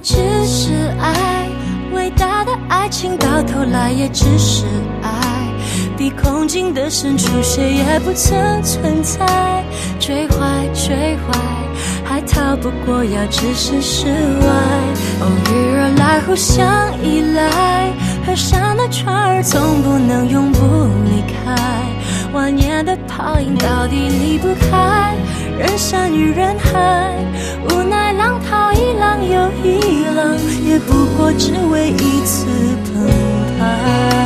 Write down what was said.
只是爱，伟大的爱情到头来也只是爱，比空境的深处谁也不曾存在。追坏追坏，还逃不过要置身事外。偶遇而来，互相依赖，河上的船儿总不能永不离开。万年的泡影到底离不开人山与人海，无奈浪淘一浪又一浪，也不过只为一次澎湃。